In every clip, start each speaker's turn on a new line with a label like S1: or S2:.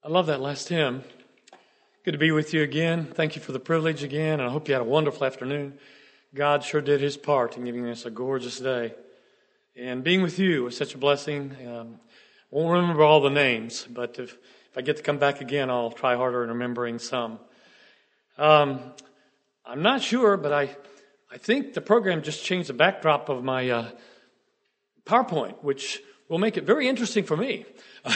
S1: I love that last hymn. Good to be with you again. Thank you for the privilege again, and I hope you had a wonderful afternoon. God sure did his part in giving us a gorgeous day. And being with you was such a blessing. Won't remember all the names, but if I get to come back again, I'll try harder in remembering some. I'm not sure, but I think the program just changed the backdrop of my PowerPoint, which will make it very interesting for me.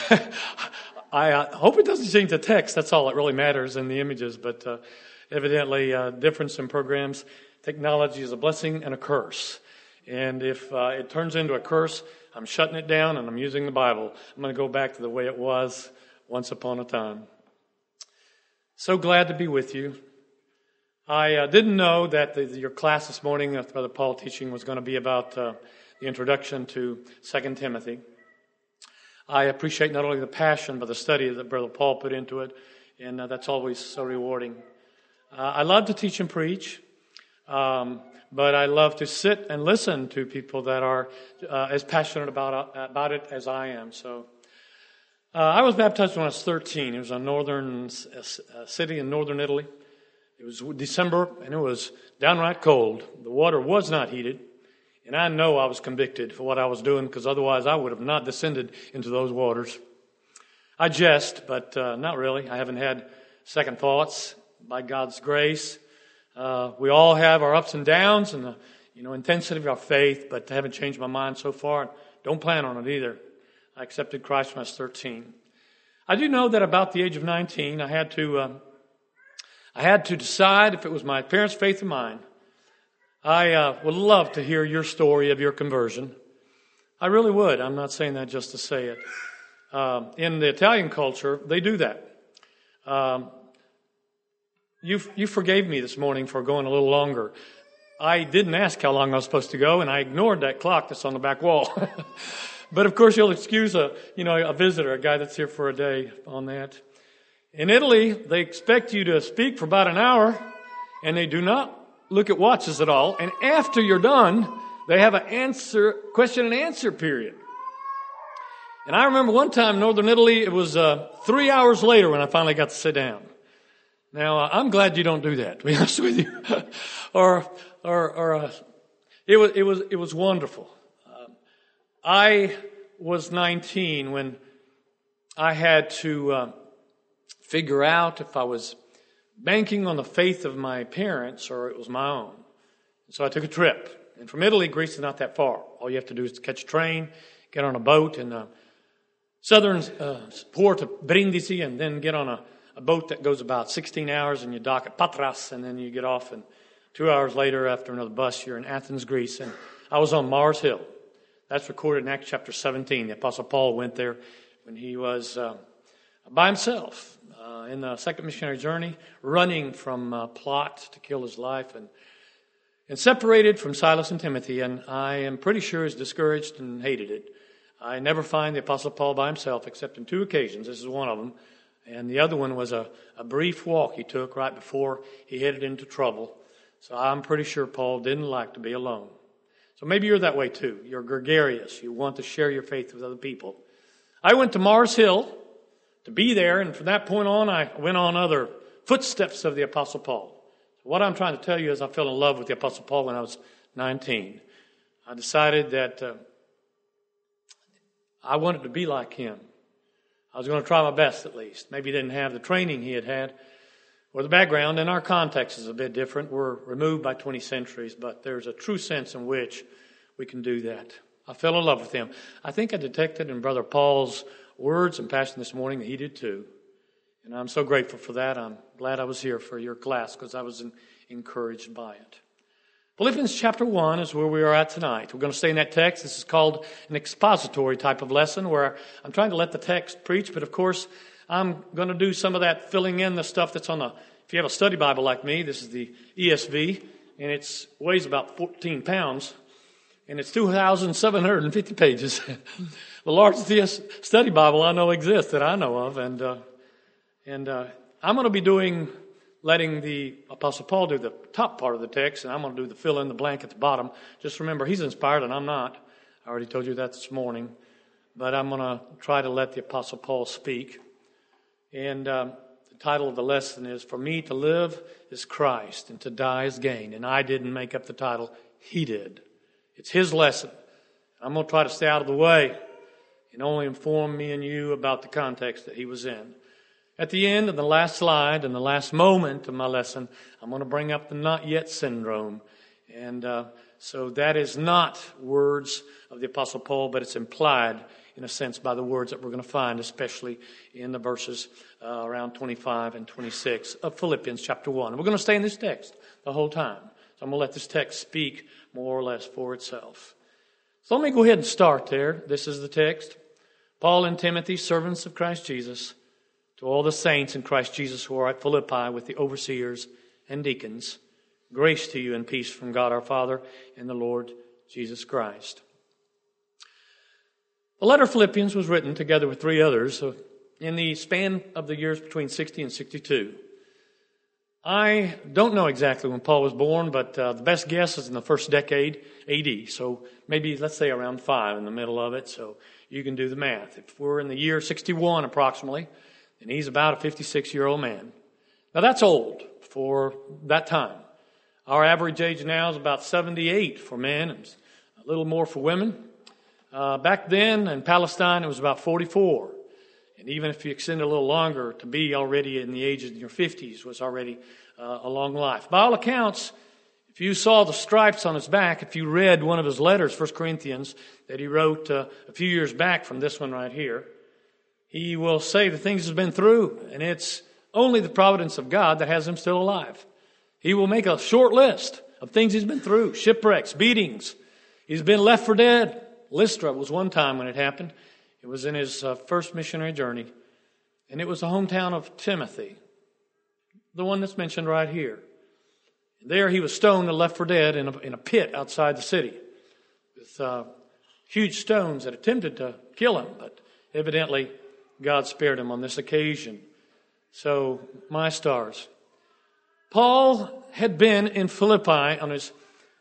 S1: I hope it doesn't change the text. That's all that really matters in the images. But evidently, difference in programs, technology is a blessing and a curse. And if it turns into a curse, I'm shutting it down and I'm using the Bible. I'm going to go back to the way it was once upon a time. So glad to be with you. I didn't know that your class this morning, Brother Paul teaching, was going to be about the introduction to 2 Timothy. I appreciate not only the passion, but the study that Brother Paul put into it, and that's always so rewarding. I love to teach and preach, but I love to sit and listen to people that are as passionate about it as I am. So I was baptized when I was 13. It was a northern city in northern Italy. It was December, and it was downright cold. The water was not heated. And I know I was convicted for what I was doing, because otherwise I would have not descended into those waters. I jest, but not really. I haven't had second thoughts by God's grace. We all have our ups and downs and the intensity of our faith, but I haven't changed my mind so far. Don't plan on it either. I accepted Christ when I was 13. I do know that about the age of 19, I had to decide if it was my parents' faith or mine. I would love to hear your story of your conversion. I really would. I'm not saying that just to say it. In the Italian culture, they do that. You forgave me this morning for going a little longer. I didn't ask how long I was supposed to go, and I ignored that clock that's on the back wall. But of course, you'll excuse a visitor, a guy that's here for a day on that. In Italy, they expect you to speak for about an hour, and they do not look at watches at all, and after you're done, they have an question and answer period. And I remember one time in northern Italy, it was 3 hours later when I finally got to sit down. Now, I'm glad you don't do that, to be honest with you. It was wonderful. I was 19 when I had to figure out if I was banking on the faith of my parents or it was my own. So I took a trip. And from Italy, Greece is not that far. All you have to do is catch a train, get on a boat in the southern port of Brindisi, and then get on a boat that goes about 16 hours, and you dock at Patras, and then you get off, and 2 hours later, after another bus, you're in Athens, Greece. And I was on Mars Hill. That's recorded in Acts chapter 17. The Apostle Paul went there when he was by himself in the second missionary journey, running from a plot to kill his life, and separated from Silas and Timothy. And I am pretty sure he's discouraged and hated it. I never find the Apostle Paul by himself except on 2 occasions. This is one of them. And the other one was a brief walk he took right before he headed into trouble. So I'm pretty sure Paul didn't like to be alone. So maybe you're that way too. You're gregarious. You want to share your faith with other people. I went to Mars Hill to be there, and from that point on, I went on other footsteps of the Apostle Paul. So what I'm trying to tell you is I fell in love with the Apostle Paul when I was 19. I decided that I wanted to be like him. I was going to try my best, at least. Maybe he didn't have the training he had or the background, and our context is a bit different. We're removed by 20 centuries, but there's a true sense in which we can do that. I fell in love with him. I think I detected in Brother Paul's words and passion this morning that he did too. And I'm so grateful for that. I'm glad I was here for your class because I was encouraged by it. Philippians chapter 1 is where we are at tonight. We're going to stay in that text. This is called an expository type of lesson where I'm trying to let the text preach, but of course I'm going to do some of that filling in the stuff that's on if you have a study Bible like me, this is the ESV, and it weighs about 14 pounds. And it's 2,750 pages. The largest study Bible I know exists that I know of. And I'm going to be letting the Apostle Paul do the top part of the text, and I'm going to do the fill in the blank at the bottom. Just remember, he's inspired and I'm not. I already told you that this morning. But I'm going to try to let the Apostle Paul speak. And the title of the lesson is, For Me to Live is Christ, and to Die is Gain. And I didn't make up the title. He did. It's his lesson. I'm going to try to stay out of the way and only inform me and you about the context that he was in. At the end of the last slide and the last moment of my lesson, I'm going to bring up the not yet syndrome. And so that is not words of the Apostle Paul, but it's implied in a sense by the words that we're going to find, especially in the verses around 25 and 26 of Philippians chapter 1. And we're going to stay in this text the whole time. So I'm going to let this text speak more or less for itself. So let me go ahead and start there. This is the text. Paul and Timothy, servants of Christ Jesus, to all the saints in Christ Jesus who are at Philippi with the overseers and deacons, grace to you and peace from God our Father and the Lord Jesus Christ. The letter of Philippians was written together with three others in the span of the years between 60 and 62. I don't know exactly when Paul was born, but the best guess is in the first decade AD. So maybe, let's say, around 5 in the middle of it. So you can do the math. If we're in the year 61 approximately, then he's about a 56-year-old man. Now that's old for that time. Our average age now is about 78 for men and a little more for women. Back then in Palestine, it was about 44. And even if you extend a little longer, to be already in the age of your 50s was already a long life. By all accounts, if you saw the stripes on his back, if you read one of his letters, 1 Corinthians, that he wrote a few years back from this one right here, he will say the things he's been through, and it's only the providence of God that has him still alive. He will make a short list of things he's been through, shipwrecks, beatings. He's been left for dead. Lystra was one time when it happened. It was in his first missionary journey, and it was the hometown of Timothy, the one that's mentioned right here. There he was stoned and left for dead in a pit outside the city with huge stones that attempted to kill him, but evidently God spared him on this occasion. So, my stars. Paul had been in Philippi on his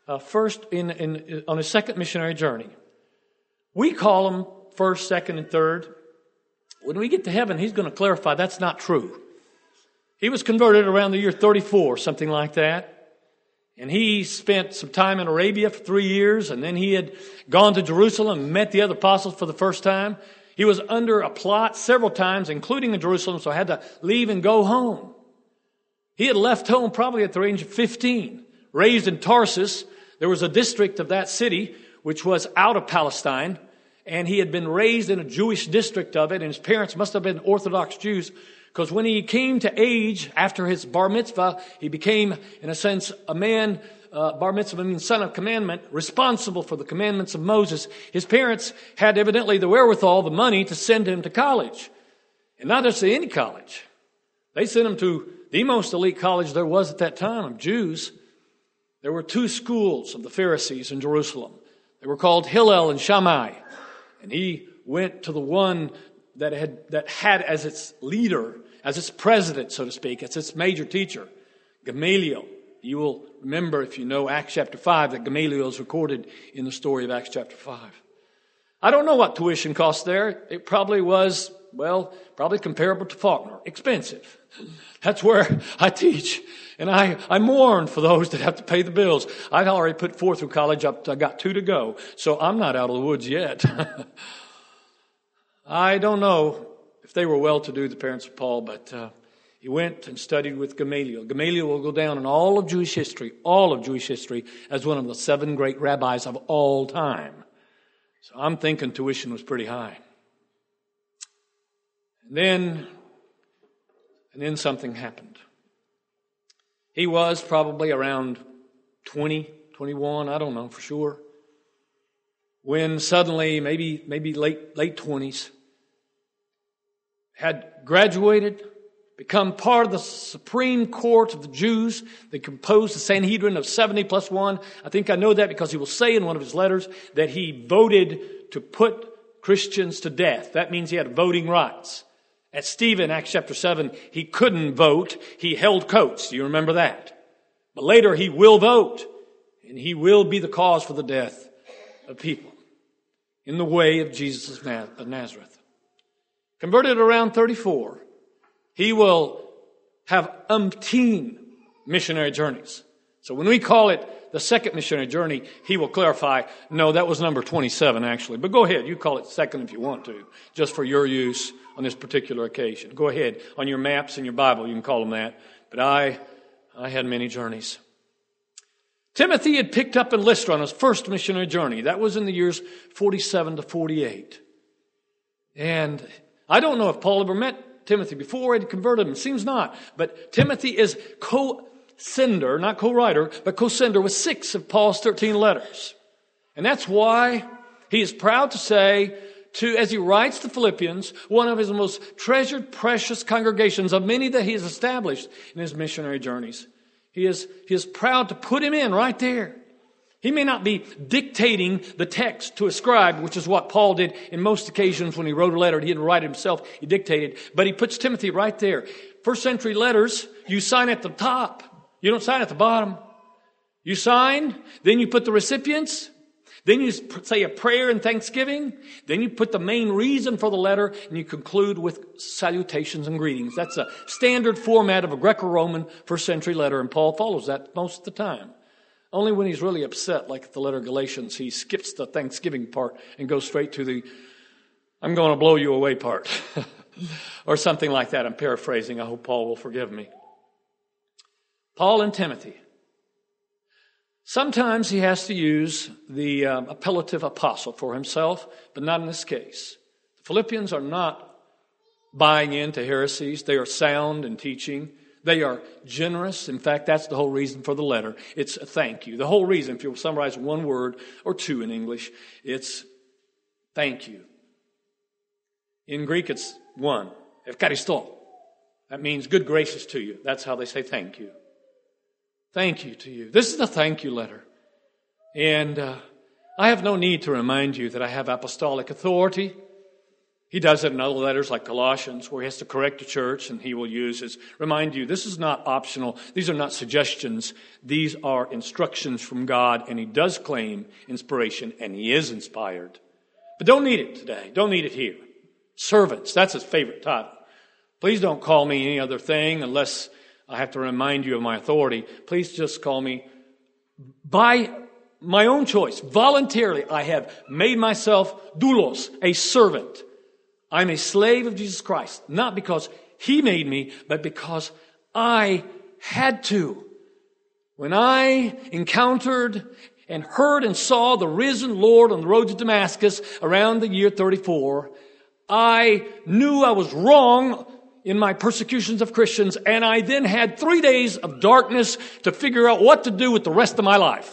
S1: on his second missionary journey. We call him first, second, and third. When we get to heaven, he's going to clarify that's not true. He was converted around the year 34, something like that. And he spent some time in Arabia for 3 years, and then he had gone to Jerusalem and met the other apostles for the first time. He was under a plot several times, including in Jerusalem, so had to leave and go home. He had left home probably at the age of 15. Raised in Tarsus, there was a district of that city which was out of Palestine, and he had been raised in a Jewish district of it, and his parents must have been Orthodox Jews, because when he came to age after his bar mitzvah, he became, in a sense, a man. Bar mitzvah means son of commandment, responsible for the commandments of Moses. His parents had evidently the wherewithal, the money to send him to college. And not just any college. They sent him to the most elite college there was at that time of Jews. There were 2 schools of the Pharisees in Jerusalem. They were called Hillel and Shammai. And he went to the one that had as its leader, as its president, so to speak, as its major teacher, Gamaliel. You will remember, if you know Acts chapter 5, that Gamaliel is recorded in the story of Acts chapter 5. I don't know what tuition cost there. It probably was, probably comparable to Faulkner. Expensive. That's where I teach. And I mourn for those that have to pay the bills. I've already put 4 through college. I got 2 to go. So I'm not out of the woods yet. I don't know if they were well-to-do, the parents of Paul, but he went and studied with Gamaliel. Gamaliel will go down in all of Jewish history, as one of the 7 great rabbis of all time. So I'm thinking tuition was pretty high. And then something happened. He was probably around 20, 21, I don't know for sure, when suddenly, maybe late 20s, had graduated, become part of the Supreme Court of the Jews. They composed the Sanhedrin of 70 plus 1. I think I know that because he will say in one of his letters that he voted to put Christians to death. That means he had voting rights. At Stephen, Acts chapter 7, he couldn't vote. He held coats. Do you remember that? But later he will vote, and he will be the cause for the death of people in the way of Jesus of Nazareth. Converted around 34. He will have umpteen missionary journeys. So when we call it the second missionary journey, he will clarify, no, that was number 27 actually. But go ahead, you call it second if you want to, just for your use on this particular occasion. Go ahead, on your maps in your Bible you can call them that. But I had many journeys. Timothy had picked up in Lystra on his first missionary journey. That was in the years 47 to 48. And I don't know if Paul ever met Timothy before he'd converted him. Seems not. But Timothy is co-sender, not co-writer, but co-sender with 6 of Paul's 13 letters. And that's why he is proud to say, as he writes to Philippians, one of his most treasured, precious congregations of many that he has established in his missionary journeys. He is proud to put him in right there. He may not be dictating the text to a scribe, which is what Paul did in most occasions when he wrote a letter. He didn't write it himself, he dictated. But he puts Timothy right there. First century letters, you sign at the top. You don't sign at the bottom. You sign, then you put the recipients, then you say a prayer and thanksgiving, then you put the main reason for the letter, and you conclude with salutations and greetings. That's a standard format of a Greco-Roman first century letter, and Paul follows that most of the time. Only when he's really upset, like the letter of Galatians, he skips the thanksgiving part and goes straight to the I'm going to blow you away part. Or something like that. I'm paraphrasing. I hope Paul will forgive me. Paul and Timothy. Sometimes he has to use the appellative apostle for himself, but not in this case. The Philippians are not buying into heresies. They are sound in teaching. They are generous. In fact, that's the whole reason for the letter. It's a thank you. The whole reason, if you'll summarize one word or two in English, it's thank you. In Greek, it's one. Ευχαριστώ. That means good gracious to you. That's how they say thank you. Thank you to you. This is the thank you letter. And I have no need to remind you that I have apostolic authority. He does it in other letters like Colossians, where he has to correct the church, and he will remind you, this is not optional. These are not suggestions. These are instructions from God, and he does claim inspiration, and he is inspired. But don't need it today. Don't need it here. Servants, that's his favorite title. Please don't call me any other thing unless I have to remind you of my authority. Please just call me by my own choice. Voluntarily, I have made myself doulos, a servant. I'm a slave of Jesus Christ, not because he made me, but because I had to. When I encountered and heard and saw the risen Lord on the road to Damascus around the year 34, I knew I was wrong in my persecutions of Christians, and I then had 3 days of darkness to figure out what to do with the rest of my life.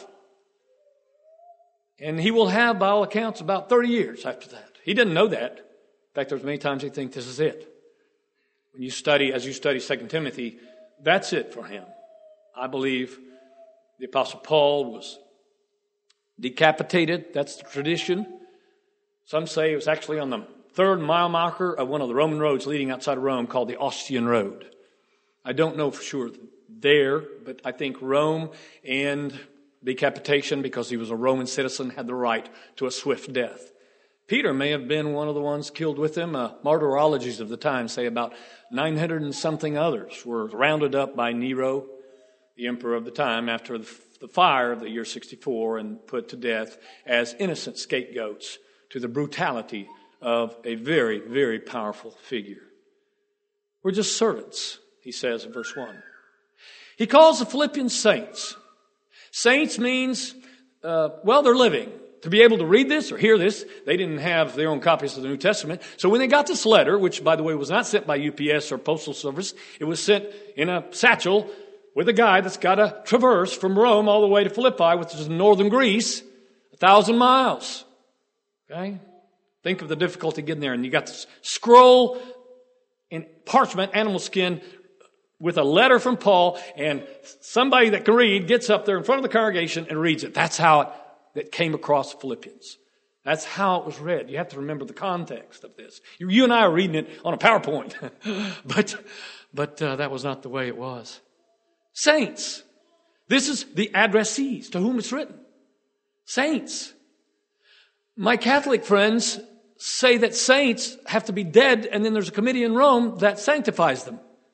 S1: And he will have, by all accounts, about 30 years after that. He didn't know that. In fact, there's many times he thinks this is it. When you study, as you study 2 Timothy, that's it for him. I believe the Apostle Paul was decapitated. That's the tradition. Some say it was actually on the 3rd mile marker of one of the Roman roads leading outside of Rome called the Ostian Road. I don't know for sure there, but I think Rome and decapitation, because he was a Roman citizen, had the right to a swift death. Peter may have been one of the ones killed with him. Martyrologies of the time say about 900 and something others were rounded up by Nero, the emperor of the time, after the fire of the year 64, and put to death as innocent scapegoats to the brutality of a very, very powerful figure. We're just servants, he says in verse 1. He calls the Philippians saints. Saints means, they're living. To be able to read this or hear this, they didn't have their own copies of the New Testament. So when they got this letter, which, by the way, was not sent by UPS or Postal Service, it was sent in a satchel with a guy that's got to traverse from Rome all the way to Philippi, which is in northern Greece, 1,000 miles. Okay? Think of the difficulty getting there. And you got this scroll in parchment, animal skin, with a letter from Paul, and somebody that can read gets up there in front of the congregation and reads it. That's how it came across Philippians. That's how it was read. You have to remember the context of this. You and I are reading it on a PowerPoint, but that was not the way it was. Saints. This is the addressees to whom it's written. Saints. My Catholic friends say that saints have to be dead, and then there's a committee in Rome that sanctifies them.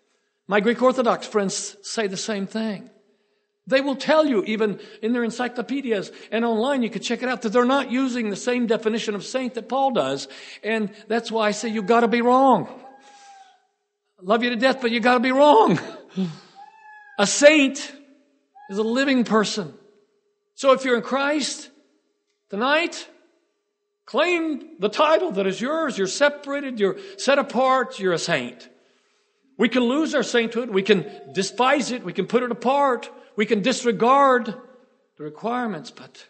S1: My Greek Orthodox friends say the same thing. They will tell you, even in their encyclopedias and online, you can check it out, that they're not using the same definition of saint that Paul does. And that's why I say you've got to be wrong. I love you to death, but you've got to be wrong. A saint is a living person. So if you're in Christ tonight, claim the title that is yours. You're separated, you're set apart, you're a saint. We can lose our sainthood, we can despise it, we can put it apart, we can disregard the requirements, but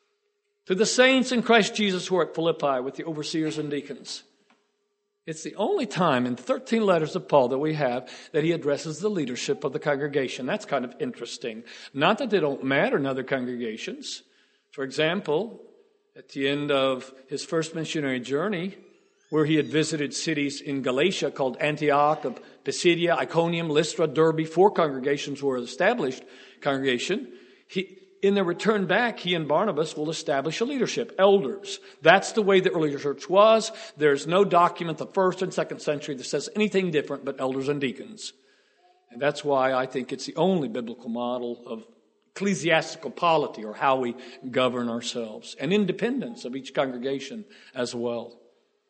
S1: to the saints in Christ Jesus who are at Philippi with the overseers and deacons, it's the only time in 13 letters of Paul that we have that he addresses the leadership of the congregation. That's kind of interesting. Not that they don't matter in other congregations. For example, at the end of his first missionary journey, where he had visited cities in Galatia called Antioch, of Pisidia, Iconium, Lystra, Derbe, 4 congregations were established congregation. In their return back, he and Barnabas will establish a leadership, elders. That's the way the early church was. There's no document, the 1st and 2nd century, that says anything different but elders and deacons. And that's why I think it's the only biblical model of ecclesiastical polity, or how we govern ourselves, and independence of each congregation as well.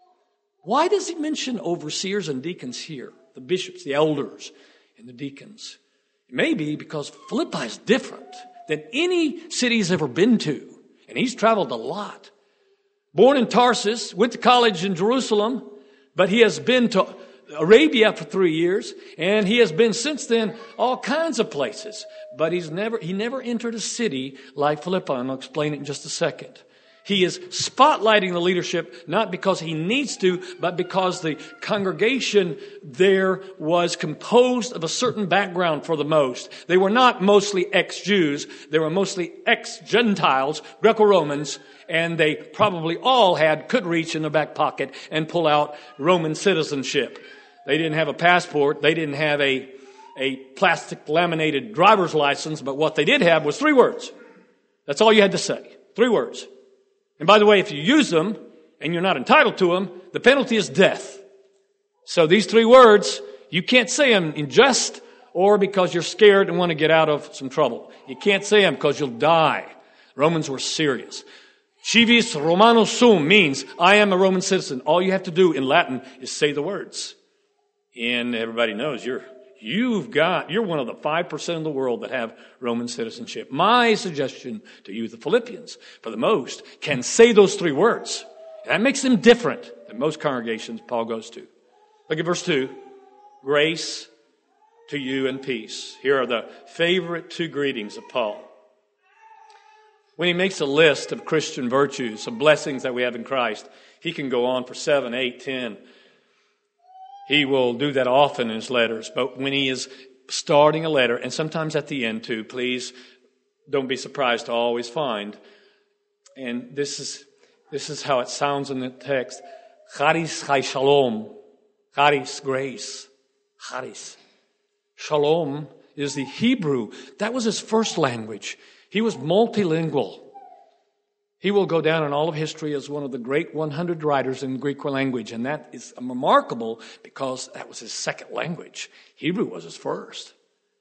S1: Why does he mention overseers and deacons here? The bishops, the elders, and the deacons. It may be because Philippi is different than any city he's ever been to. And he's traveled a lot. Born in Tarsus, went to college in Jerusalem, but he has been to Arabia for 3 years, and he has been since then all kinds of places. But he never entered a city like Philippi, and I'll explain it in just a second. He is spotlighting the leadership, not because he needs to, but because the congregation there was composed of a certain background for the most. They were not mostly ex-Jews. They were mostly ex-Gentiles, Greco-Romans, and they probably all could reach in their back pocket and pull out Roman citizenship. They didn't have a passport. They didn't have a plastic laminated driver's license, but what they did have was 3 words. That's all you had to say. 3 words. And by the way, if you use them and you're not entitled to them, the penalty is death. So these 3 words, you can't say them in jest or because you're scared and want to get out of some trouble. You can't say them because you'll die. Romans were serious. Civis Romanus sum means I am a Roman citizen. All you have to do in Latin is say the words. And everybody knows you're one of the 5% of the world that have Roman citizenship. My suggestion to you, the Philippians, for the most, can say those 3 words. And that makes them different than most congregations Paul goes to. Look at verse 2. Grace to you and peace. Here are the favorite 2 greetings of Paul. When he makes a list of Christian virtues, of blessings that we have in Christ, he can go on for 7, 8, 10. He will do that often in his letters. But when he is starting a letter, and sometimes at the end too, please don't be surprised to always find, and this is how it sounds in the text, charis chai shalom, charis, grace, charis. Shalom is the Hebrew. That was his first language. He was multilingual. He will go down in all of history as one of the great 100 writers in Greek language. And that is remarkable because that was his second language. Hebrew was his first.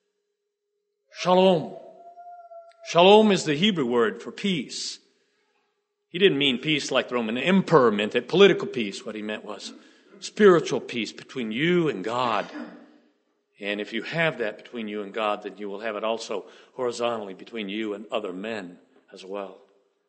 S1: Shalom. Shalom is the Hebrew word for peace. He didn't mean peace like the Roman emperor meant it. Political peace. What he meant was spiritual peace between you and God. And if you have that between you and God, then you will have it also horizontally between you and other men as well.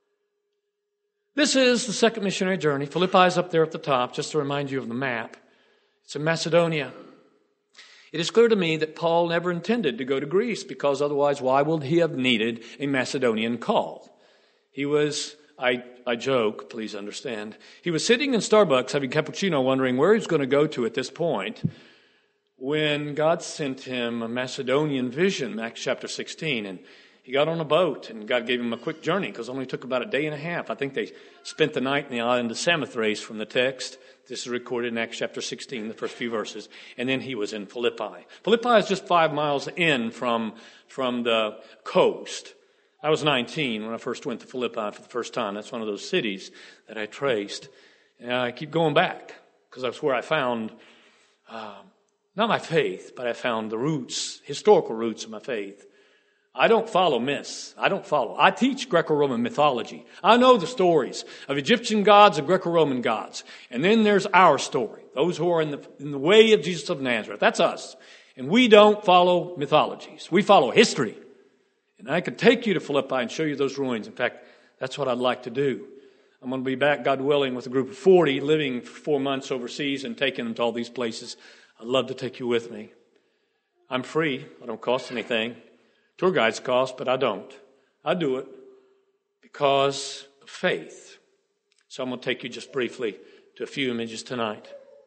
S1: This is the second missionary journey. Philippi is up there at the top, just to remind you of the map. It's in Macedonia. It is clear to me that Paul never intended to go to Greece, because otherwise why would he have needed a Macedonian call? He was, I joke, please understand, he was sitting in Starbucks having cappuccino wondering where he was going to go to at this point when God sent him a Macedonian vision, Acts chapter 16, and he got on a boat, and God gave him a quick journey because it only took about a day and a half. I think they spent the night in the island of Samothrace from the text. This is recorded in Acts chapter 16, the first few verses. And then he was in Philippi. Philippi is just 5 miles in from the coast. I was 19 when I first went to Philippi for the first time. That's one of those cities that I traced. And I keep going back because that's where I found not my faith, but I found the roots, historical roots of my faith. I don't follow myths. I teach Greco-Roman mythology. I know the stories of Egyptian gods and Greco-Roman gods. And then there's our story, those who are in the way of Jesus of Nazareth. That's us. And we don't follow mythologies. We follow history. And I could take you to Philippi and show you those ruins. In fact, that's what I'd like to do. I'm going to be back, God willing, with a group of 40 living for 4 months overseas and taking them to all these places. I'd love to take you with me. I'm free. I don't cost anything. Tour guides cost, but I don't. I do it because of faith. So I'm going to take you just briefly to a few images tonight.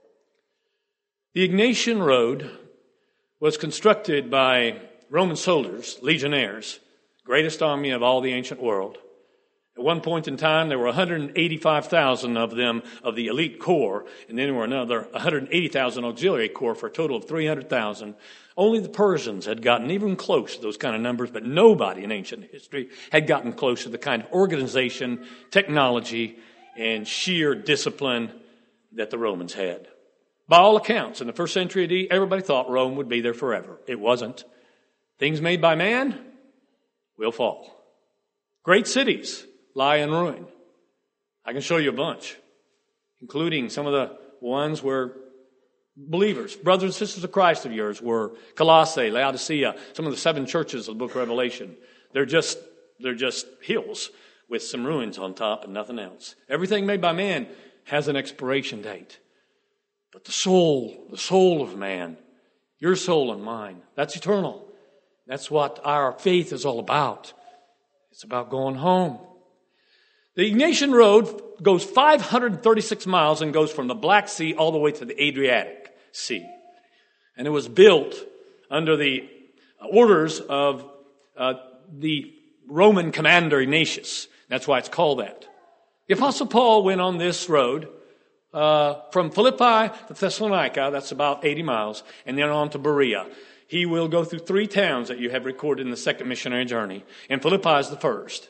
S1: The Egnatian Road was constructed by Roman soldiers, legionnaires, greatest army of all the ancient world. At one point in time, there were 185,000 of them of the elite corps, and then there were another 180,000 auxiliary corps for a total of 300,000. Only the Persians had gotten even close to those kind of numbers, but nobody in ancient history had gotten close to the kind of organization, technology, and sheer discipline that the Romans had. By all accounts, in the first century AD, everybody thought Rome would be there forever. It wasn't. Things made by man will fall. Great cities lie in ruin. I can show you a bunch, including some of the ones where believers, brothers and sisters of Christ of yours, were Colossae, Laodicea, some of the 7 churches of the book of Revelation. They're just hills with some ruins on top and nothing else. Everything made by man has an expiration date. But the soul of man, your soul and mine, that's eternal. That's what our faith is all about. It's about going home. The Egnatian Road goes 536 miles and goes from the Black Sea all the way to the Adriatic Sea. And it was built under the orders of the Roman commander Ignatius. That's why it's called that. The Apostle Paul went on this road from Philippi to Thessalonica, that's about 80 miles, and then on to Berea. He will go through 3 towns that you have recorded in the second missionary journey, and Philippi is the first.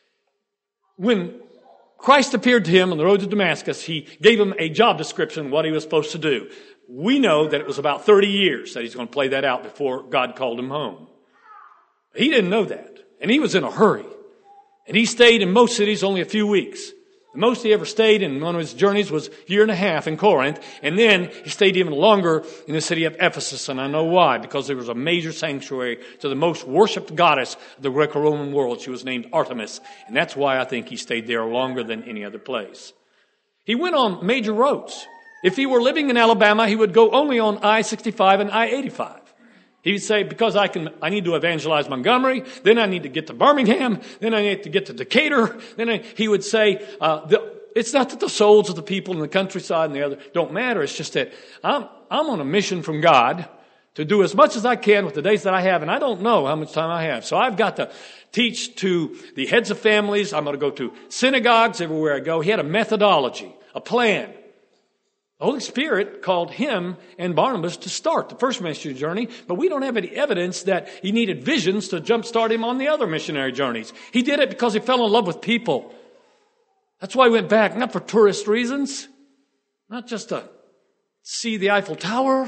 S1: When Christ appeared to him on the road to Damascus, he gave him a job description of what he was supposed to do. We know that it was about 30 years that he's going to play that out before God called him home. He didn't know that, and he was in a hurry. And he stayed in most cities only a few weeks. The most he ever stayed in one of his journeys was 1.5 years in Corinth. And then he stayed even longer in the city of Ephesus. And I know why. Because there was a major sanctuary to the most worshipped goddess of the Greco-Roman world. She was named Artemis. And that's why I think he stayed there longer than any other place. He went on major roads. If he were living in Alabama, he would go only on I-65 and I-85. He would say, because I need to evangelize Montgomery, then I need to get to Birmingham, then I need to get to Decatur. He would say, it's not that the souls of the people in the countryside and the other don't matter. It's just that I'm on a mission from God to do as much as I can with the days that I have, and I don't know how much time I have. So I've got to teach to the heads of families. I'm going to go to synagogues everywhere I go. He had a methodology, a plan. The Holy Spirit called him and Barnabas to start the first missionary journey, but we don't have any evidence that he needed visions to jumpstart him on the other missionary journeys. He did it because he fell in love with people. That's why he went back, not for tourist reasons, not just to see the Eiffel Tower.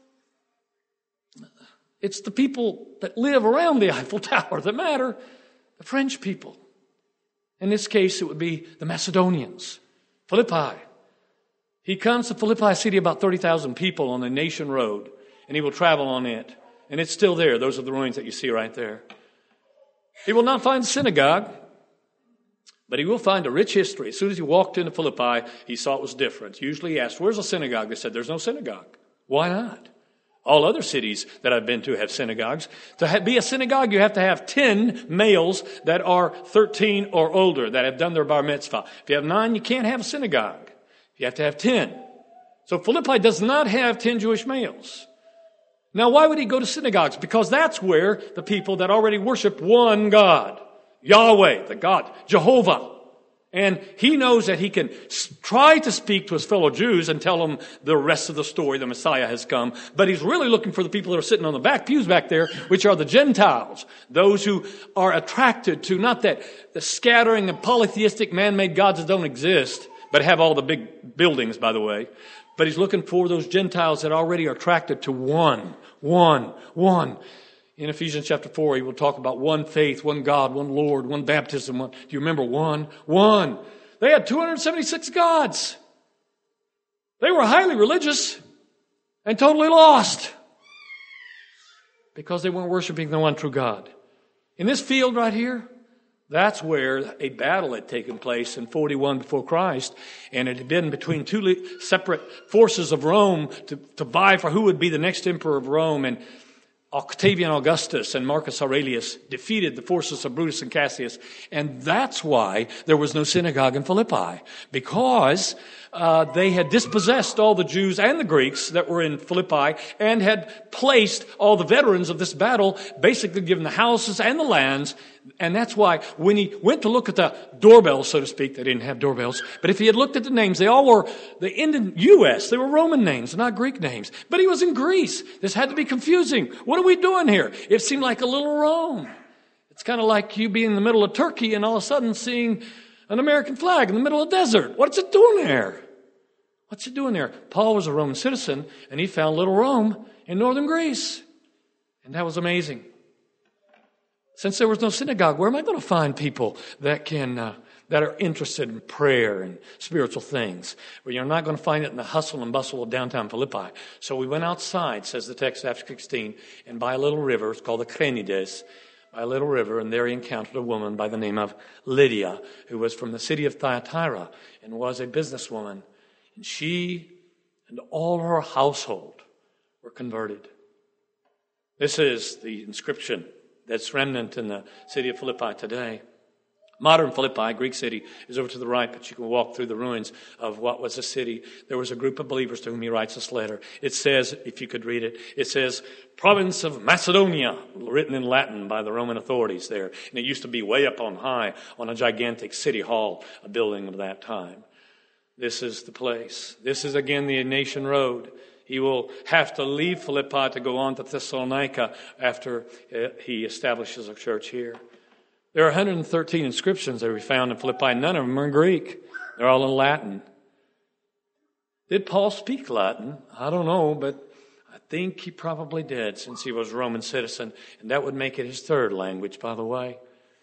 S1: It's the people that live around the Eiffel Tower that matter, the French people. In this case, it would be the Macedonians, Philippi. He comes to Philippi, a city of about 30,000 people on the Egnatian Road, and he will travel on it. And it's still there. Those are the ruins that you see right there. He will not find a synagogue, but he will find a rich history. As soon as he walked into Philippi, he saw it was different. Usually he asked, where's a synagogue? They said, there's no synagogue. Why not? All other cities that I've been to have synagogues. To be a synagogue, you have to have 10 males that are 13 or older, that have done their bar mitzvah. If you have 9, you can't have a synagogue. You have to have 10. So Philippi does not have 10 Jewish males. Now, why would he go to synagogues? Because that's where the people that already worship one God, Yahweh, the God, Jehovah. And he knows that he can try to speak to his fellow Jews and tell them the rest of the story, the Messiah has come. But he's really looking for the people that are sitting on the back pews back there, which are the Gentiles. Those who are attracted to not that the scattering of polytheistic man-made gods that don't exist, but have all the big buildings, by the way. But he's looking for those Gentiles that already are attracted to one. In Ephesians chapter 4, he will talk about one faith, one God, one Lord, one baptism. Do you remember one? They had 276 gods. They were highly religious and totally lost because they weren't worshiping the one true God. In this field right here, that's where a battle had taken place in 41 before Christ, and it had been between two separate forces of Rome to vie for who would be the next emperor of Rome. And Octavian Augustus and Marcus Aurelius defeated the forces of Brutus and Cassius. And that's why there was no synagogue in Philippi, because they had dispossessed all the Jews and the Greeks that were in Philippi and had placed all the veterans of this battle, basically given the houses and the lands. And that's why when he went to look at the doorbells, so to speak, they didn't have doorbells, but if he had looked at the names, they ended U.S. They were Roman names, not Greek names. But he was in Greece. This had to be confusing. What are we doing here? It seemed like a little Rome. It's kind of like you being in the middle of Turkey and all of a sudden seeing an American flag in the middle of the desert. What's it doing there? What's it doing there? Paul was a Roman citizen, and he found little Rome in northern Greece. And that was amazing. Since there was no synagogue, where am I going to find people that are interested in prayer and spiritual things? Well, you're not going to find it in the hustle and bustle of downtown Philippi. So we went outside, says the text after 16, and by a little river, it's called the Krenides, by a little river, and there he encountered a woman by the name of Lydia, who was from the city of Thyatira and was a businesswoman. And she and all her household were converted. This is the inscription that's remnant in the city of Philippi today. Modern Philippi, Greek city, is over to the right, but you can walk through the ruins of what was a city. There was a group of believers to whom he writes this letter. It says, if you could read it, it says, province of Macedonia, written in Latin by the Roman authorities there. And it used to be way up on high on a gigantic city hall, a building of that time. This is the place. This is again the Nation Road. He will have to leave Philippi to go on to Thessalonica after he establishes a church here. There are 113 inscriptions that we found in Philippi. None of them are in Greek. They're all in Latin. Did Paul speak Latin? I don't know, but I think he probably did, since he was a Roman citizen. And that would make it his third language, by the way.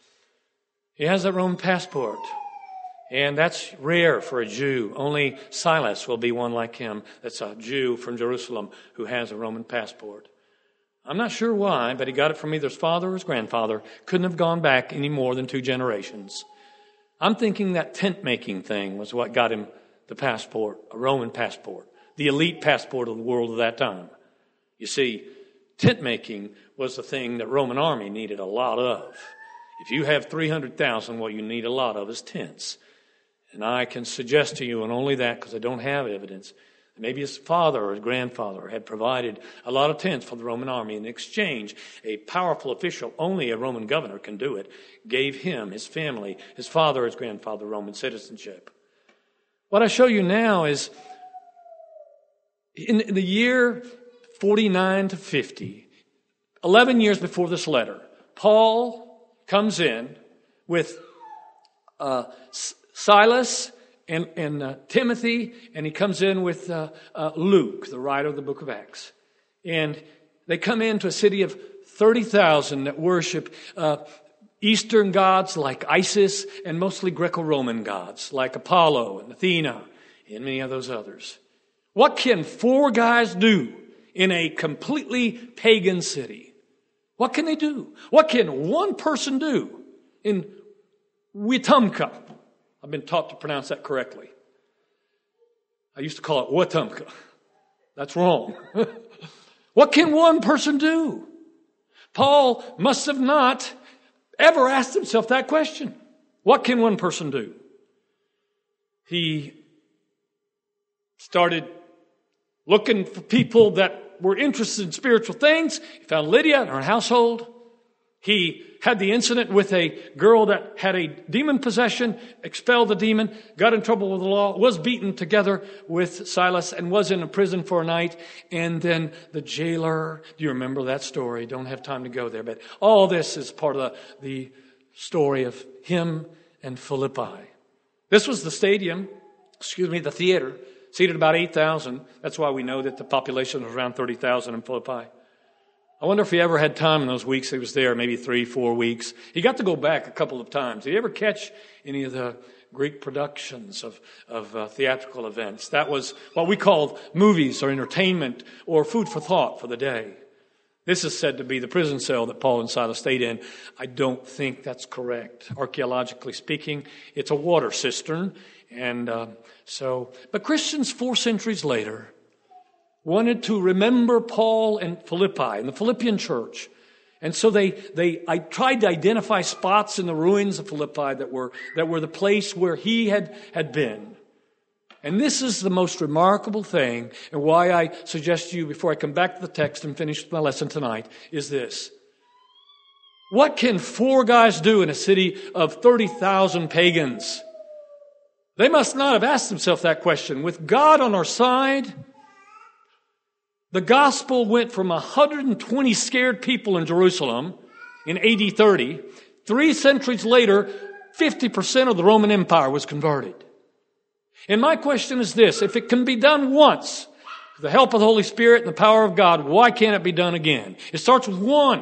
S1: He has a Roman passport. And that's rare for a Jew. Only Silas will be one like him. That's a Jew from Jerusalem who has a Roman passport. I'm not sure why, but he got it from either his father or his grandfather. Couldn't have gone back any more than 2 generations. I'm thinking that tent-making thing was what got him the passport, a Roman passport, the elite passport of the world of that time. You see, tent-making was the thing that Roman army needed a lot of. If you have 300,000, what you need a lot of is tents. And I can suggest to you, and only that because I don't have evidence, that maybe his father or his grandfather had provided a lot of tents for the Roman army. In exchange, a powerful official, only a Roman governor can do it, gave him, his family, his father or his grandfather, Roman citizenship. What I show you now is in the year 49 to 50, 11 years before this letter, Paul comes in with Silas and Timothy, and he comes in with Luke, the writer of the book of Acts. And they come into a city of 30,000 that worship Eastern gods like Isis and mostly Greco-Roman gods like Apollo and Athena and many of those others. What can 4 guys do in a completely pagan city? What can they do? What can one person do in Wetumpka? I've been taught to pronounce that correctly. I used to call it Wetumpka. That's wrong. What can one person do? Paul must have not ever asked himself that question. What can one person do? He started looking for people that were interested in spiritual things. He found Lydia and her household. He had the incident with a girl that had a demon possession, expelled the demon, got in trouble with the law, was beaten together with Silas, and was in a prison for a night. And then the jailer, do you remember that story? Don't have time to go there, but all this is part of the story of him and Philippi. This was the theater seated about 8,000. That's why we know that the population was around 30,000 in Philippi. I wonder if he ever had time in those weeks he was there, maybe 3-4 weeks. He got to go back a couple of times. Did he ever catch any of the Greek productions of theatrical events? That was what we called movies or entertainment or food for thought for the day. This is said to be the prison cell that Paul and Silas stayed in. I don't think that's correct. Archaeologically speaking, it's a water cistern. But Christians 4 centuries later wanted to remember Paul and Philippi and the Philippian church. And so I tried to identify spots in the ruins of Philippi that were the place where he had been. And this is the most remarkable thing, and why I suggest to you before I come back to the text and finish my lesson tonight, is this. What can 4 guys do in a city of 30,000 pagans? They must not have asked themselves that question. With God on our side, the gospel went from 120 scared people in Jerusalem in AD 30. 3 centuries later, 50% of the Roman Empire was converted. And my question is this: if it can be done once, with the help of the Holy Spirit and the power of God, why can't it be done again? It starts with one.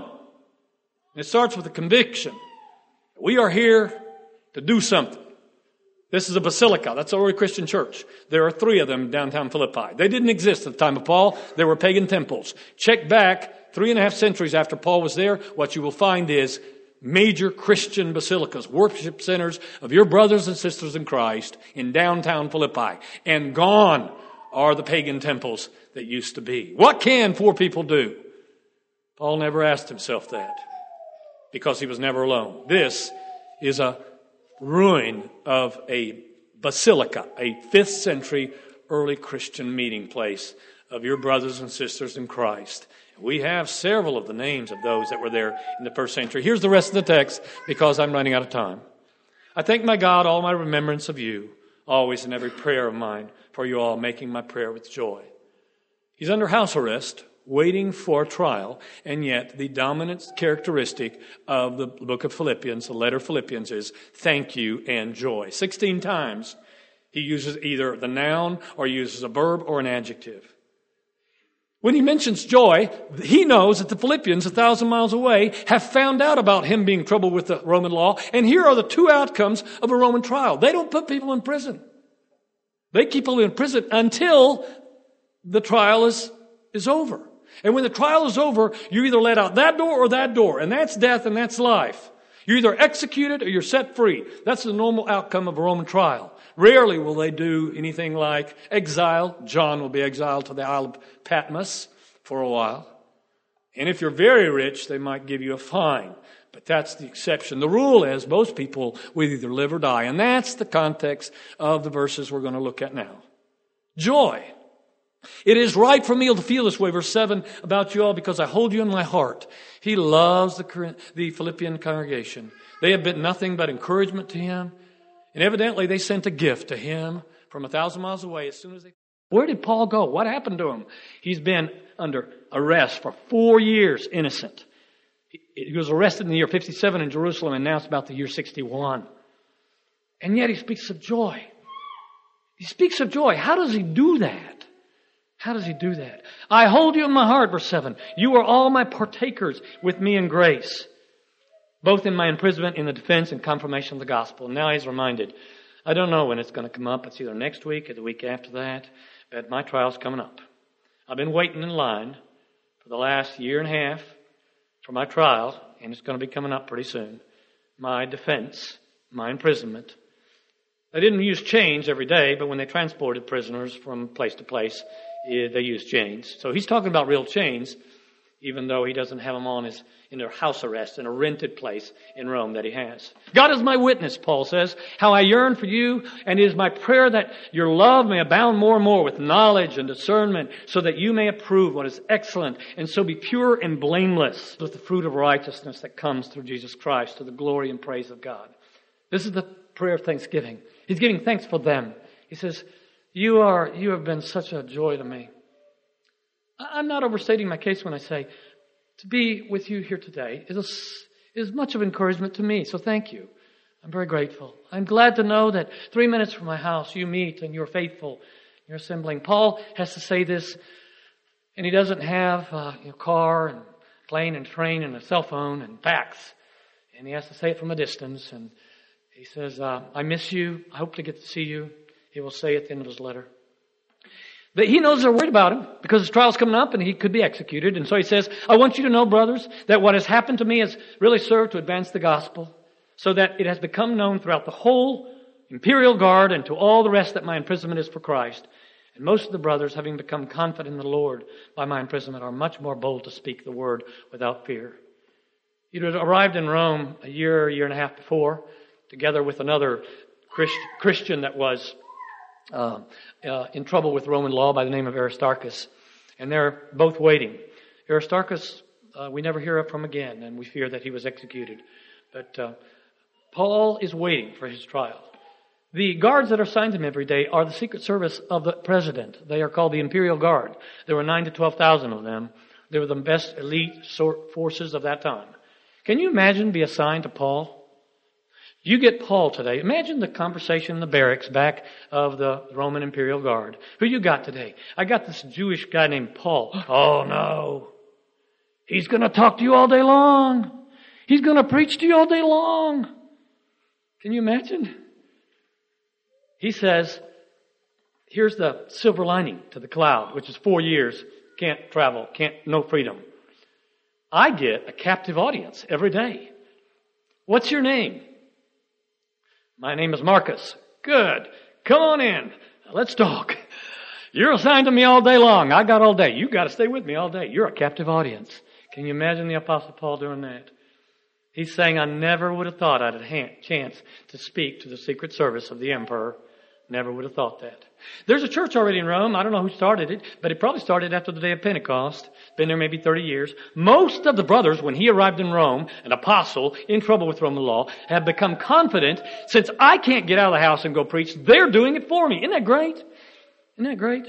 S1: It starts with a conviction. We are here to do something. This is a basilica. That's the early Christian church. There are 3 of them in downtown Philippi. They didn't exist at the time of Paul. They were pagan temples. Check back 3.5 centuries after Paul was there. What you will find is major Christian basilicas, worship centers of your brothers and sisters in Christ in downtown Philippi. And gone are the pagan temples that used to be. What can 4 people do? Paul never asked himself that, because he was never alone. This is a ruin of a basilica, a 5th century early Christian meeting place of your brothers and sisters in Christ. We have several of the names of those that were there in the 1st century. Here's the rest of the text, because I'm running out of time. I thank my God, all my remembrance of you, always in every prayer of mine, for you all, making my prayer with joy. He's under house arrest, waiting for trial, and yet the dominant characteristic of the book of Philippians, the letter of Philippians, is thank you and joy. 16 times he uses either the noun or uses a verb or an adjective. When he mentions joy, he knows that the Philippians, 1,000 miles away, have found out about him being troubled with the Roman law. And here are the 2 outcomes of a Roman trial. They don't put people in prison. They keep people in prison until the trial is over. And when the trial is over, you either let out that door or that door. And that's death and that's life. You're either executed or you're set free. That's the normal outcome of a Roman trial. Rarely will they do anything like exile. John will be exiled to the Isle of Patmos for a while. And if you're very rich, they might give you a fine. But that's the exception. The rule is most people will either live or die. And that's the context of the verses we're going to look at now. Joy. It is right for me to feel this way, verse 7, about you all, because I hold you in my heart. He loves the Philippian congregation. They have been nothing but encouragement to him. And evidently they sent a gift to him from 1,000 miles away as soon as they... Where did Paul go? What happened to him? He's been under arrest for 4 years, innocent. He was arrested in the year 57 in Jerusalem, and now it's about the year 61. And yet he speaks of joy. He speaks of joy. How does he do that? How does he do that? I hold you in my heart, verse 7. You are all my partakers with me in grace, both in my imprisonment, in the defense and confirmation of the gospel. And now he's reminded, I don't know when it's going to come up. It's either next week or the week after that. But my trial's coming up. I've been waiting in line for the last year and a half for my trial, and it's going to be coming up pretty soon. My defense, my imprisonment. They didn't use chains every day, but when they transported prisoners from place to place, they used chains. So he's talking about real chains, even though he doesn't have them on in their house arrest in a rented place in Rome that he has. God is my witness, Paul says, how I yearn for you, and it is my prayer that your love may abound more and more with knowledge and discernment, so that you may approve what is excellent, and so be pure and blameless with the fruit of righteousness that comes through Jesus Christ to the glory and praise of God. This is the prayer of thanksgiving. He's giving thanks for them. He says, you have been such a joy to me. I'm not overstating my case when I say to be with you here today is much of encouragement to me. So thank you. I'm very grateful. I'm glad to know that 3 minutes from my house you meet and you're faithful You're assembling. Paul has to say this, and he doesn't have a car and plane and train and a cell phone and fax. And he has to say it from a distance. And he says, I miss you. I hope to get to see you. He will say at the end of his letter. But he knows they're worried about him because his trial's coming up and he could be executed. And so he says, I want you to know, brothers, that what has happened to me has really served to advance the gospel so that it has become known throughout the whole imperial guard and to all the rest that my imprisonment is for Christ. And most of the brothers, having become confident in the Lord by my imprisonment, are much more bold to speak the word without fear. He had arrived in Rome a year and a half before, together with another Christian that was in trouble with Roman law by the name of Aristarchus. And they're both waiting. Aristarchus, we never hear from again, and we fear that he was executed. But Paul is waiting for his trial. The guards that are assigned to him every day are the Secret Service of the President. They are called the Imperial Guard. There were 9,000 to 12,000 of them. They were the best elite forces of that time. Can you imagine being assigned to Paul? You get Paul today. Imagine the conversation in the barracks back of the Roman Imperial Guard. Who you got today? I got this Jewish guy named Paul. Oh no. He's going to talk to you all day long. He's going to preach to you all day long. Can you imagine? He says, here's the silver lining to the cloud, which is 4 years. Can't travel. No freedom. I get a captive audience every day. What's your name? My name is Marcus. Good. Come on in. Let's talk. You're assigned to me all day long. I got all day. You got to stay with me all day. You're a captive audience. Can you imagine the Apostle Paul doing that? He's saying, I never would have thought I'd have a chance to speak to the Secret Service of the Emperor. Never would have thought that. There's a church already in Rome. I don't know who started it, but it probably started after the day of Pentecost. Been there maybe 30 years. Most of the brothers, when he arrived in Rome, an apostle in trouble with Roman law, have become confident, since I can't get out of the house and go preach, they're doing it for me. Isn't that great? Isn't that great?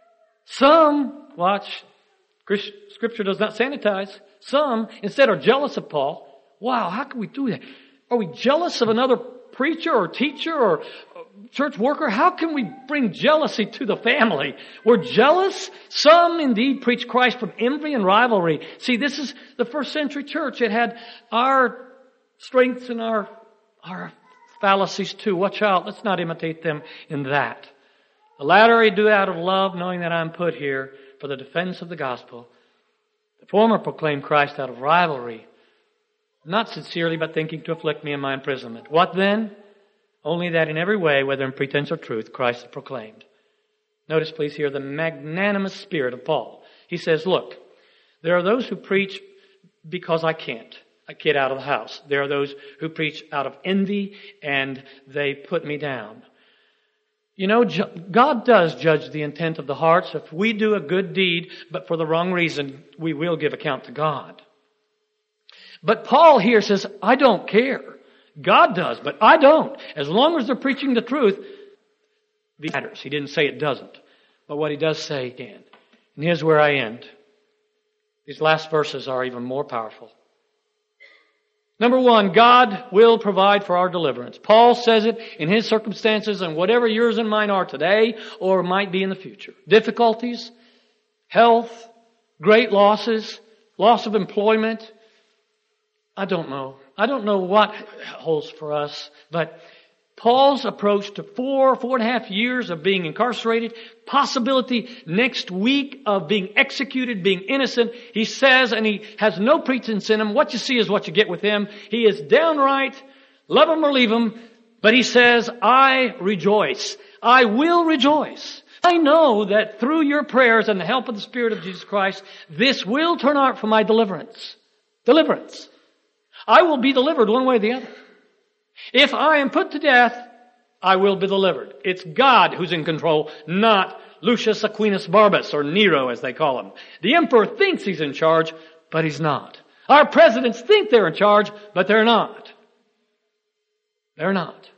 S1: Some, watch, Scripture does not sanitize. Some, instead, are jealous of Paul. Wow, how can we do that? Are we jealous of another preacher or teacher or church worker? How can we bring jealousy to the family? We're jealous. Some indeed preach Christ from envy and rivalry. See, this is the first century church. It had our strengths and our fallacies too. Watch out. Let's not imitate them in that. The latter I do out of love, knowing that I'm put here for the defense of the gospel. The former proclaim Christ out of rivalry, not sincerely, but thinking to afflict me in my imprisonment. What then? Only that in every way, whether in pretense or truth, Christ is proclaimed. Notice, please, here the magnanimous spirit of Paul. He says, look, there are those who preach because I can't get out of the house. There are those who preach out of envy and they put me down. You know, God does judge the intent of the hearts. If we do a good deed, but for the wrong reason, we will give account to God. But Paul here says, I don't care. God does, but I don't. As long as they're preaching the truth, it matters. He didn't say it doesn't. But what he does say can. And here's where I end. These last verses are even more powerful. Number one, God will provide for our deliverance. Paul says it in his circumstances and whatever yours and mine are today or might be in the future. Difficulties, health, great losses, loss of employment. I don't know. I don't know what holds for us, but Paul's approach to 4.5 years of being incarcerated, possibility next week of being executed, being innocent, he says, and he has no pretense in him, what you see is what you get with him. He is downright, love him or leave him, but he says, I rejoice. I will rejoice. I know that through your prayers and the help of the Spirit of Jesus Christ, this will turn out for my deliverance. Deliverance. I will be delivered one way or the other. If I am put to death, I will be delivered. It's God who's in control, not Lucius Aquinas Barbus, or Nero as they call him. The emperor thinks he's in charge, but he's not. Our presidents think they're in charge, but they're not. They're not.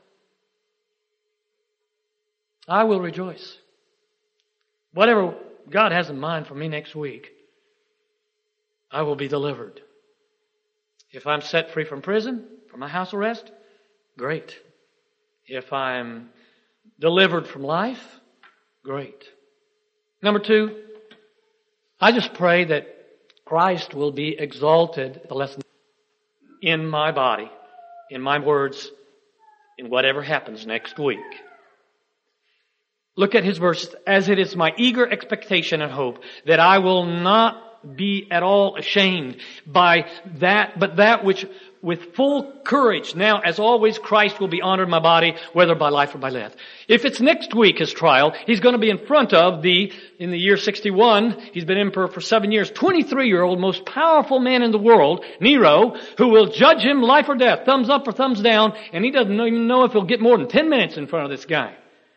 S1: I will rejoice. Whatever God has in mind for me next week, I will be delivered. If I'm set free from prison, from my house arrest, great. If I'm delivered from life, great. Number 2, I just pray that Christ will be exalted, the lesson, in my body, in my words, in whatever happens next week. Look at his verses. As it is my eager expectation and hope that I will not be at all ashamed by that, but that which with full courage, now as always, Christ will be honored in my body, whether by life or by death. If it's next week, his trial, he's going to be in front of in the year 61, he's been emperor for 7 years, 23-year-old most powerful man in the world, Nero, who will judge him life or death, thumbs up or thumbs down, and he doesn't even know if he'll get more than 10 minutes in front of this guy.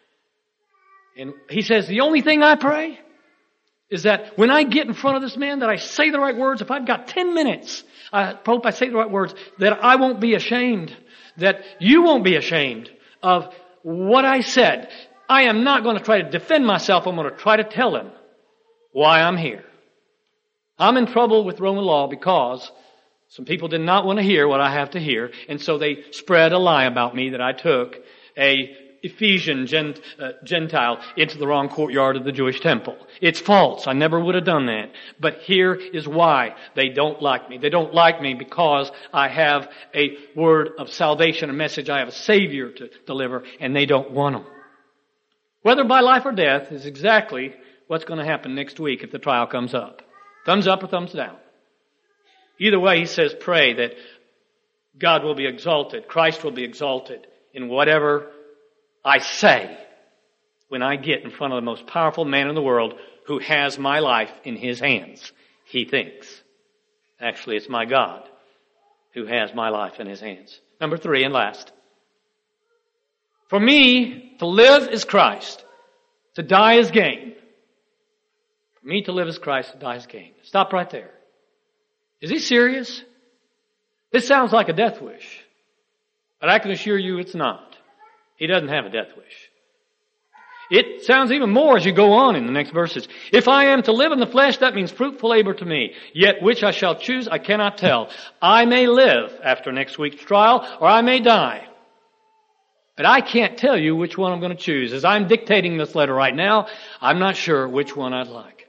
S1: And he says, the only thing I pray is that when I get in front of this man, that I say the right words. If I've got 10 minutes, I hope I say the right words, that I won't be ashamed, that you won't be ashamed of what I said. I am not going to try to defend myself. I'm going to try to tell him why I'm here. I'm in trouble with Roman law because some people did not want to hear what I have to hear, and so they spread a lie about me that I took a Ephesian Gentile into the wrong courtyard of the Jewish temple. It's false. I never would have done that. But here is why they don't like me. They don't like me because I have a word of salvation, a message. I have a Savior to deliver, and they don't want him. Whether by life or death is exactly what's going to happen next week if the trial comes up. Thumbs up or thumbs down. Either way, he says, pray that God will be exalted, Christ will be exalted in whatever I say when I get in front of the most powerful man in the world who has my life in his hands. He thinks. Actually, it's my God who has my life in his hands. Number 3 and last. For me, to live is Christ. To die is gain. For me to live is Christ, to die is gain. Stop right there. Is he serious? This sounds like a death wish. But I can assure you it's not. He doesn't have a death wish. It sounds even more as you go on in the next verses. If I am to live in the flesh, that means fruitful labor to me. Yet which I shall choose, I cannot tell. I may live after next week's trial, or I may die. But I can't tell you which one I'm going to choose. As I'm dictating this letter right now, I'm not sure which one I'd like.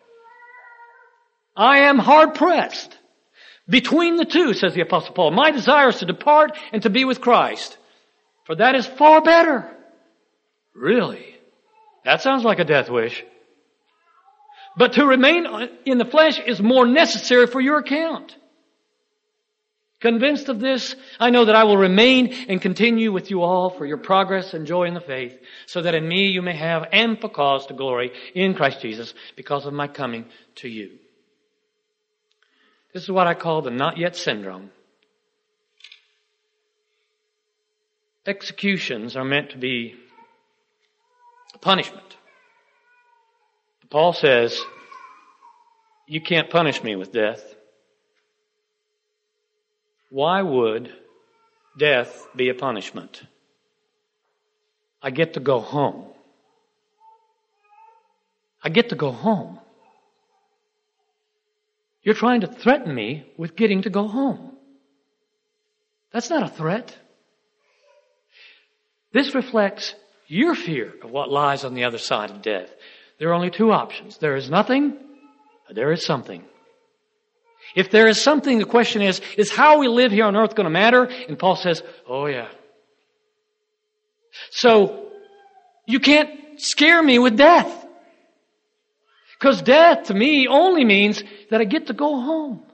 S1: I am hard pressed between the two, says the Apostle Paul. My desire is to depart and to be with Christ. For that is far better. Really? That sounds like a death wish. But to remain in the flesh is more necessary for your account. Convinced of this, I know that I will remain and continue with you all for your progress and joy in the faith, so that in me you may have ample cause to glory in Christ Jesus because of my coming to you. This is what I call the not yet syndrome. Executions are meant to be a punishment. Paul says, you can't punish me with death. Why would death be a punishment? I get to go home. I get to go home. You're trying to threaten me with getting to go home. That's not a threat. This reflects your fear of what lies on the other side of death. There are only 2 options. There is nothing, or there is something. If there is something, the question is how we live here on earth going to matter? And Paul says, oh yeah. So, you can't scare me with death. Because death to me only means that I get to go home.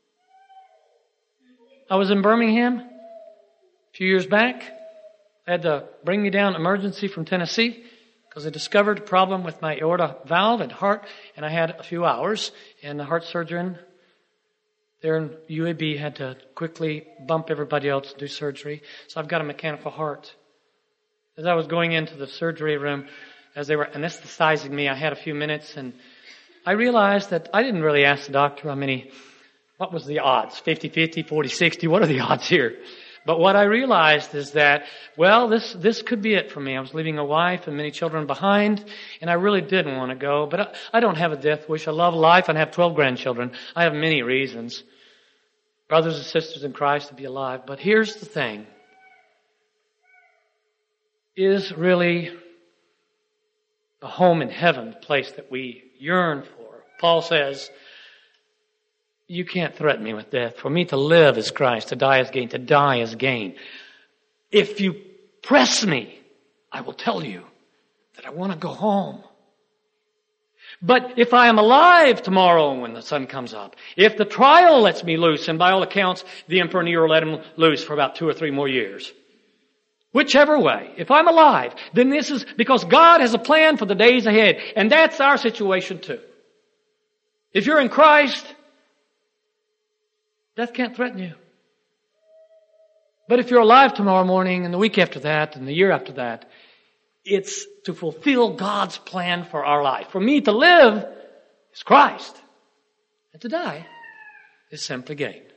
S1: I was in Birmingham a few years back. I had to bring me down emergency from Tennessee because I discovered a problem with my aorta valve and heart, and I had a few hours, and the heart surgeon there in UAB had to quickly bump everybody else and do surgery. So I've got a mechanical heart. As I was going into the surgery room, as they were anesthetizing me, I had a few minutes, and I realized that I didn't really ask the doctor what was the odds? 50-50, 40-60, what are the odds here? But what I realized is that, this could be it for me. I was leaving a wife and many children behind, and I really didn't want to go. But I don't have a death wish. I love life, and I have 12 grandchildren. I have many reasons, brothers and sisters in Christ, to be alive. But here's the thing. Is really a home in heaven, the place that we yearn for. Paul says, you can't threaten me with death. For me to live is Christ, to die is gain. To die is gain. If you press me, I will tell you that I want to go home. But if I am alive tomorrow when the sun comes up, if the trial lets me loose, and by all accounts, the Emperor Nero let him loose for about 2 or 3 more years. Whichever way, if I'm alive, then this is because God has a plan for the days ahead. And that's our situation too. If you're in Christ, death can't threaten you. But if you're alive tomorrow morning and the week after that and the year after that, it's to fulfill God's plan for our life. For me to live is Christ. And to die is simply gain.